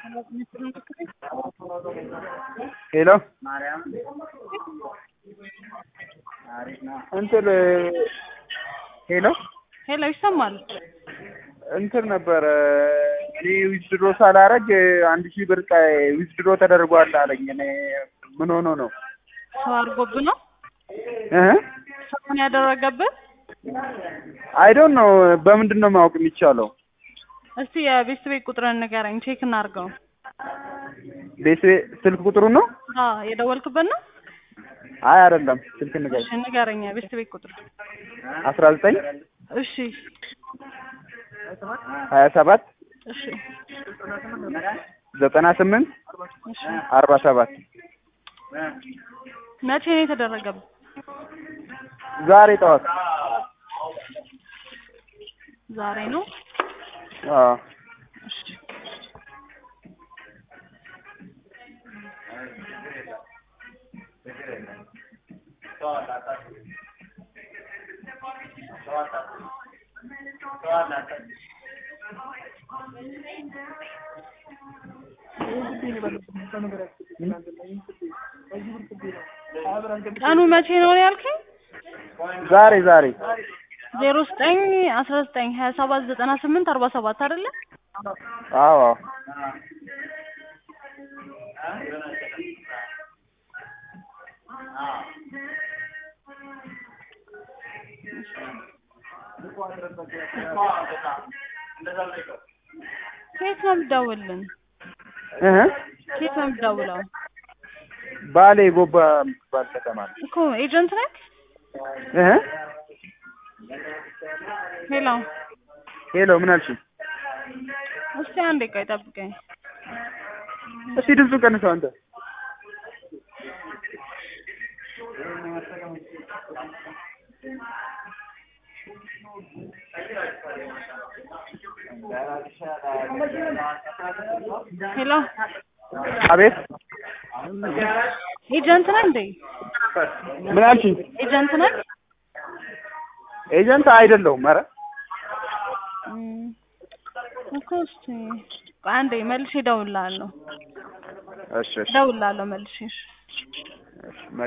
Hello. Hello. ሄሎ ይሰማል። እንትን ነበር እኔ ዊዝድሮ ሳላረግ 1000 ብር ዊዝድሮ ተደርጓል አለኝ። እኔ ምን ሆኖ ነው? ሰው አድርጎብህ ነው? ሰውን ያደረገብህ? አይ ዶንት ኖ። በምንድን ነው ማወቅ የሚቻለው? እስቲ የቤት ቤት ቁጥርን ንገረኝ፣ ቼክ እናድርገው። ቤት ስልክ ቁጥሩ ነው? የደወልክበት ነው? አይ አይደለም፣ ስልክ ንገረኝ። እሺ ንገረኝ፣ ቤት ቤት ቁጥር 19 እሺ 27 እሺ 98 እሺ 47 መቼ ነው የተደረገብህ? ዛሬ ጠዋት። ዛሬ ነው? አዎ። እሺ ቀኑ መቼ ነው ያልከኝ? ዛሬ 09 19 27 98 47 አይደለ? አዎ። ከየት ነው የምትደውልልን? ከየት ነው የምትደውለው? ባሌ ጎባ የምትባል ከተማ ነው እኮ ኤጀንት ነህ? ሄሎ ሄሎ፣ ምን አልሽኝ? እስቲ አንዴ ቆይ ጠብቀኝ። እስቲ ድምፁን ቀንሰው አንተ። ሄሎ አቤት። ኤጀንት ነህ እንዴ? ምን አልሽኝ? ኤጀንት ነህ? ኤጀንት አይደለሁም። ኧረ እኮ እስቲ አንዴ መልሼ እደውልልሃለሁ። እሺ እሺ፣ እደውልልሃለሁ መልሼ። እሺ